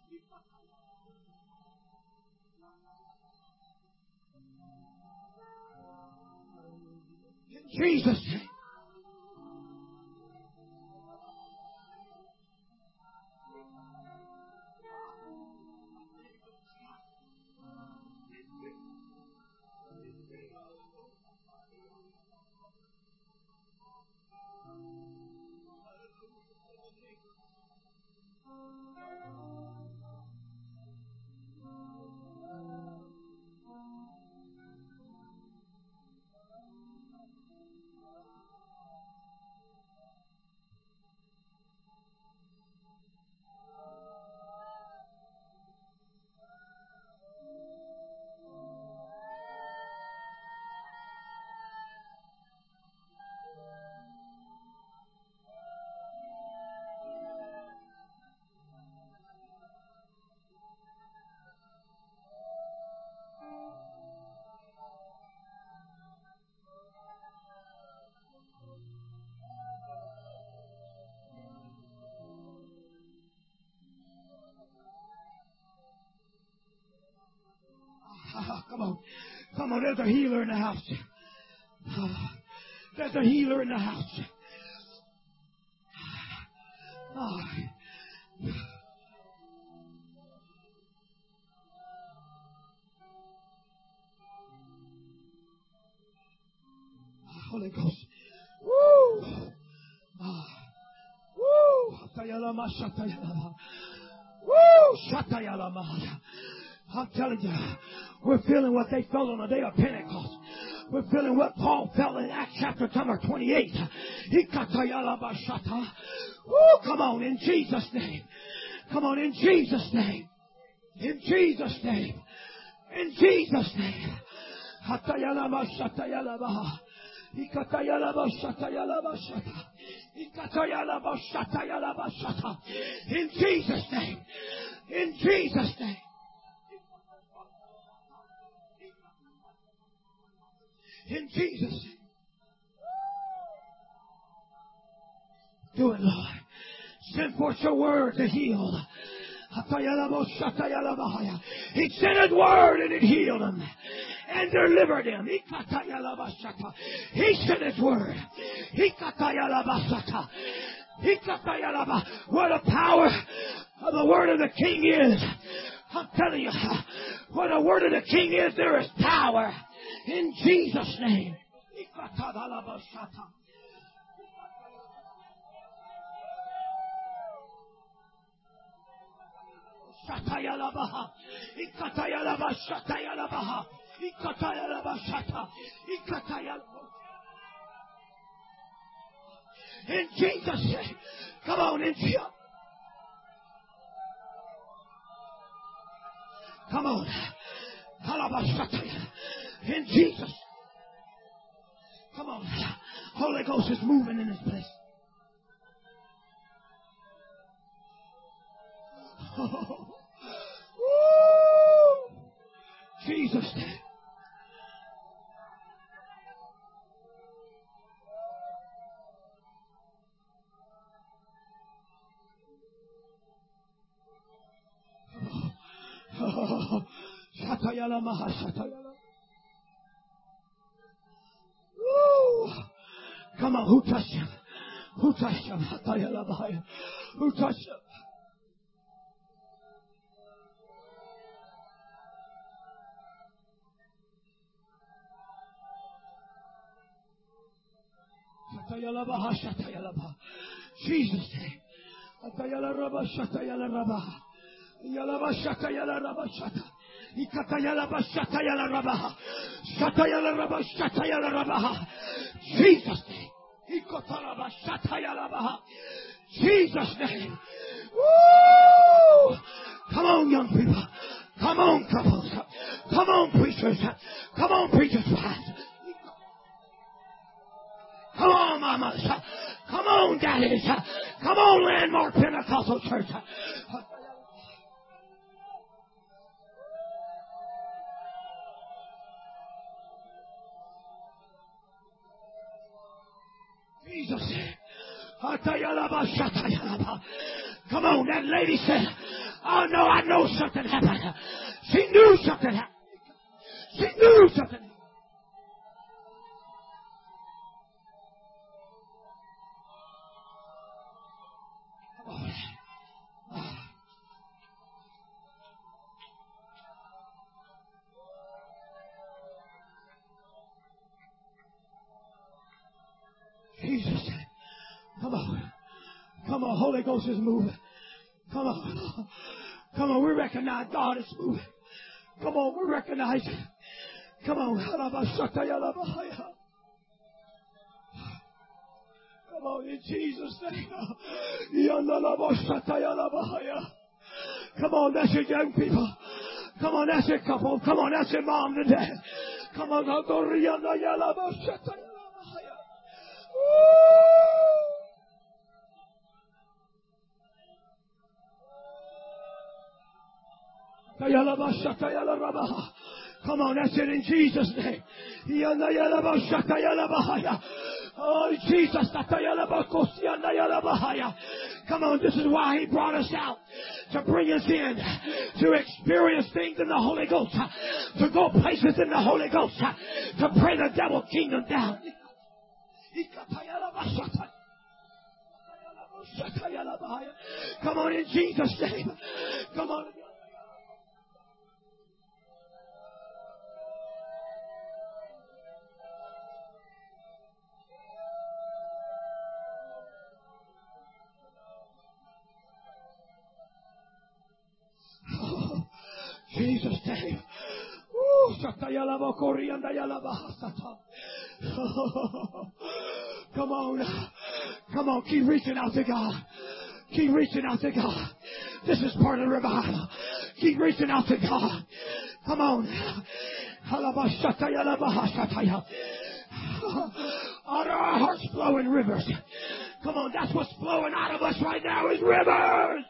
In Jesus' name. Come on. Come on, there's a healer in the house. There's a healer in the house. Oh. Holy Ghost. Woo! Ah. Woo! Woo! Shatayalama. I'm telling you, we're feeling what they felt on the day of Pentecost. We're feeling what Paul felt in Acts chapter number twenty-eight. Woo, come on, in Jesus' name. Come on, in Jesus' name. In Jesus' name. In Jesus' name. Hatayalama shatayalama. Ikatayalama shatayalama shata. Ikatayalama shatayalama shata. In Jesus' name. In Jesus' name. In Jesus' name. Do it, Lord. Send forth your word to heal. He sent his word and it healed them and delivered them. He sent his word. What the power of the word of the king is. I'm telling you, where the word of the king is, there is power. In Jesus' name. Shatayalabaha. Ikatayalaba Shatayalabaha. Ikatayalaba Shata. Ikatayalaba. In Jesus' name. Come on, in Jesus. Come on. In Jesus. Come on. Holy Ghost is moving in this place. Oh. Woo. Jesus' name. Oh. Shatayala Maha Shatayala. Woo. Come on, who touched him? Who touched him? Shatayala Maha. Who touched him? Shatayala Maha Shatayala Maha. Jesus' name. Shatayala Rabba Shatayala Rabba. Yalaba Shatayala Rabba Shata. Ikatayala Bashatayala Rabba. Shatayala Rabba Shatayala Rabba. Jesus' name. Ikotalaba Shatayala Rabba. Jesus' name. Woo! Come on, young people. Come on, couples. Come on, preachers. Come on, preachers. Come on, mamas. Come on, daddies. Come on, Landmark Pentecostal Church. Jesus. Come on, that lady said, oh no, I know something happened. She knew something happened. She knew something happened. Jesus. Come on. Come on. Holy Ghost is moving. Come on. Come on. We recognize God is moving. Come on. We recognize it. Come on. Come on. In Jesus' name. Come on. That's it, young people. Come on. That's it, couple. Come on. That's it, mom and dad. Come on. Come on, that's it in Jesus' name. Oh, Jesus. Come on, this is why He brought us out. To bring us in. To experience things in the Holy Ghost. To go places in the Holy Ghost. To pray the devil's kingdom down. Come on, in Jesus' name. Come on. Oh, Jesus' name. Ooh, come on. Come on. Keep reaching out to God. Keep reaching out to God. This is part of the revival. Keep reaching out to God. Come on. Out of our hearts flowing rivers. Come on. That's what's flowing out of us right now is rivers.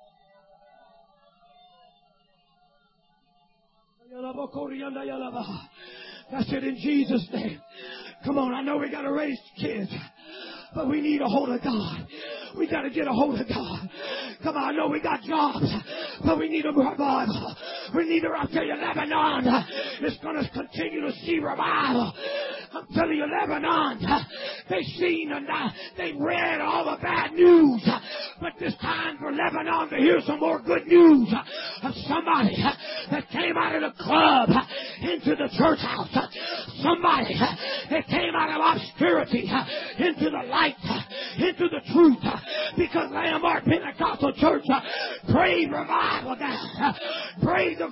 That's it in Jesus' name. Come on, I know we got to raise kids, but we need a hold of God. We got to get a hold of God. Come on, I know we got jobs, but we need a revival. We need to, I'll tell you, Lebanon is going to continue to see revival. I'm telling you, Lebanon, they've seen and they've read all the bad news, but this time for Lebanon to hear some more good news of somebody that came out of the club into the church house, somebody that came out of obscurity into the light, into the truth, because Landmark Pentecostal Church prayed revival down.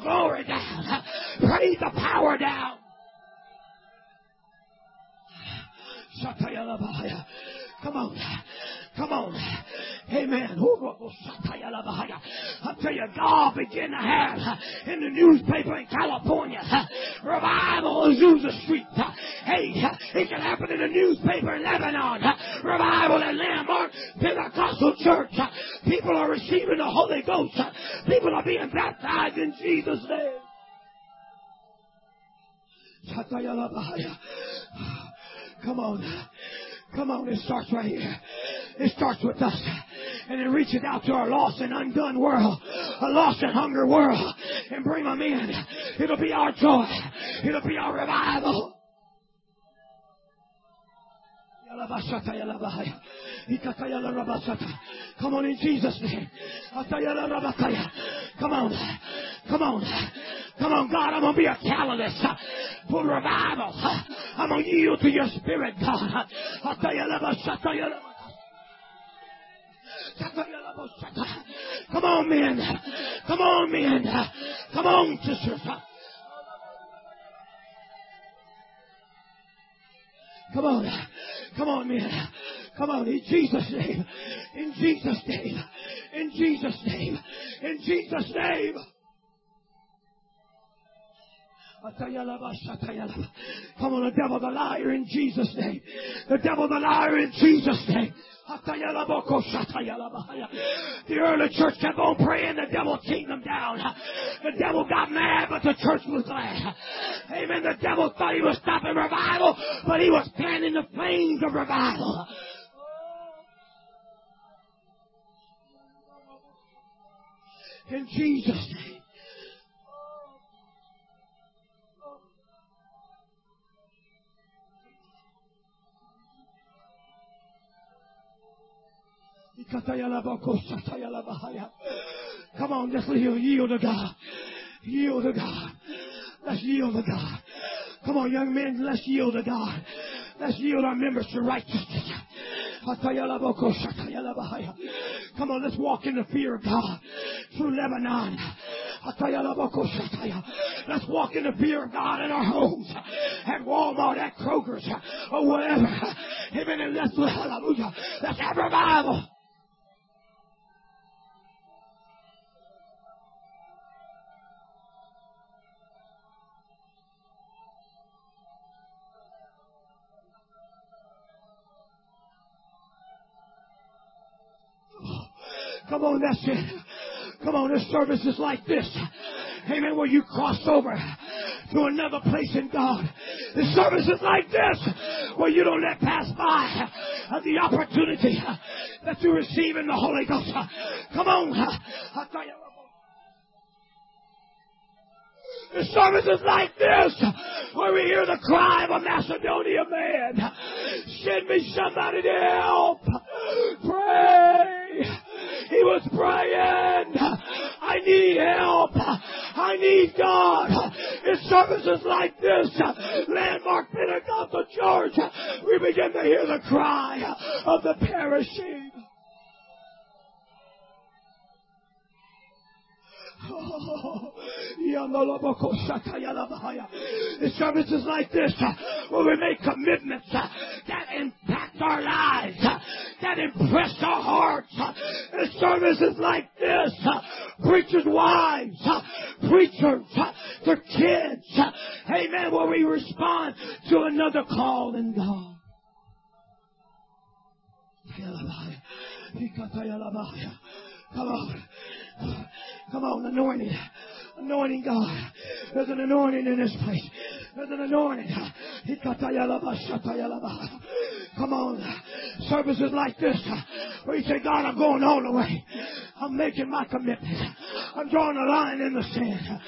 glory down. Pray the power down. Come on. Come on. Amen. I tell you, God began to have in the newspaper in California, revival on Azusa Street. Hey, it can happen in the newspaper in Lebanon. Revival at Landmark Pentecostal Church. People are receiving the Holy Ghost. People are being baptized in Jesus' name. Come on. Come on, it starts right here. It starts with us. And it reaches out to our lost and undone world. A lost and hungry world. And bring them in. It'll be our joy. It'll be our revival. Come on in Jesus' name. Come on. Come on. Come on, God, I'm going to be a catalyst for revival. I'm going to yield to your spirit, God. Come on, men. Come on, men. Come on, sisters. Come on. Come on, men. Come on, in Jesus' name. In Jesus' name. In Jesus' name. In Jesus' name. Come on, the devil, the liar, in Jesus' name. The devil, the liar, in Jesus' name. The early church kept on praying. The devil kicked them down. The devil got mad, but the church was glad. Amen. The devil thought he was stopping revival, but he was fanning the flames of revival. In Jesus' name. Come on, just yield to God. Yield to God. Let's yield to God. Come on, young men, let's yield to God. Let's yield our members to righteousness. Come on, let's walk in the fear of God through Lebanon. Let's walk in the fear of God in our homes, at Walmart, at Kroger's, or whatever. Amen. And let's, hallelujah, let's have revival. Come on, that's it. Come on, this service is like this. Amen, where you cross over to another place in God. This service is like this, where you don't let pass by the opportunity that you receive in the Holy Ghost. Come on. The service is like this, where we hear the cry of a Macedonia man. Send me somebody to help. Pray. He was praying. I need help. I need God. In services like this, Landmark Pentecostal Church, we begin to hear the cry of the perishing. Oh, the services like this, where we make commitments that impact our lives, that impress our hearts. The services like this, preachers' wives, preachers, their kids, amen, where we respond to another call in God. Come on. Come on, anointing. Anointing God. There's an anointing in this place. There's an anointing. Come on. Services like this where you say, God, I'm going all the way. I'm making my commitment. I'm drawing a line in the sand.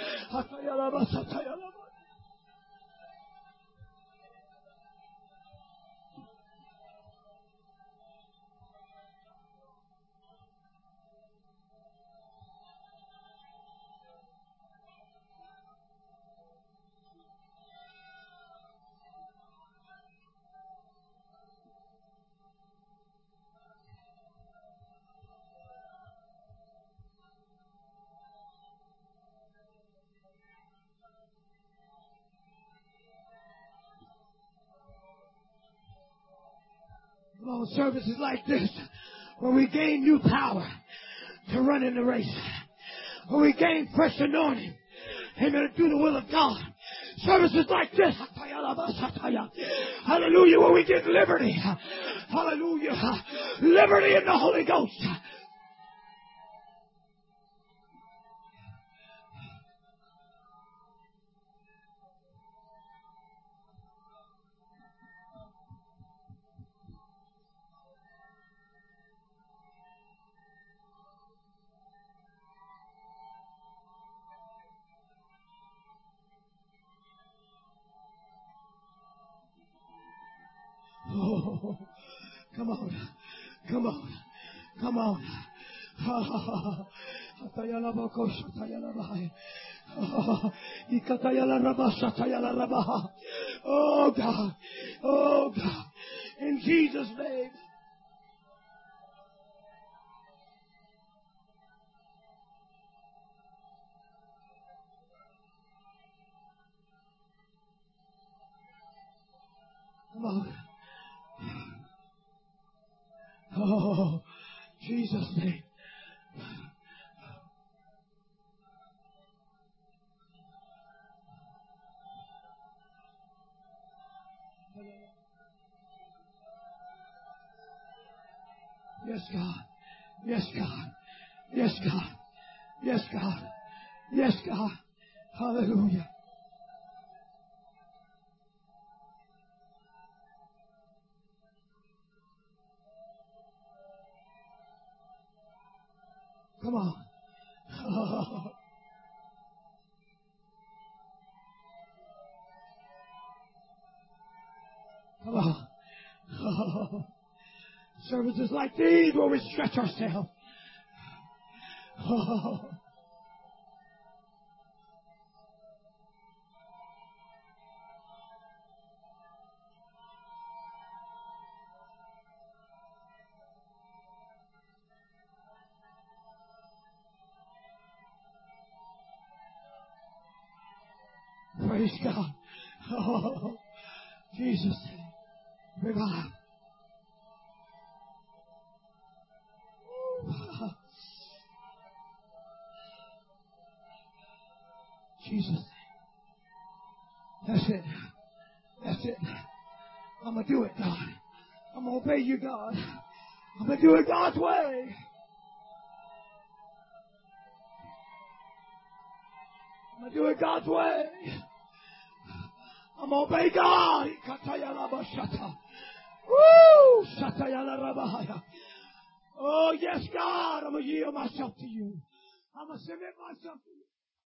Come on, services like this, where we gain new power to run in the race, where we gain fresh anointing, amen, to do the will of God. Services like this, hallelujah, where we get liberty, hallelujah, liberty in the Holy Ghost. Oh, come on, come on, come on. Oh God, oh God, in Jesus' name. Come on. Oh, Jesus' name. Yes, God. Yes, God. Yes, God. Yes, God. Yes, God. Hallelujah. Come on. Oh. Come on. Oh. Services like these where we stretch ourselves. Oh. Praise God. Oh, Jesus. Revive. Jesus. That's it. That's it. I'm going to do it, God. I'm going to obey you, God. I'm going to do it God's way. I'm going to do it God's way. I'm going to obey God. Woo! Oh, yes, God. I'm going to yield myself to you. I'm going to submit myself to you.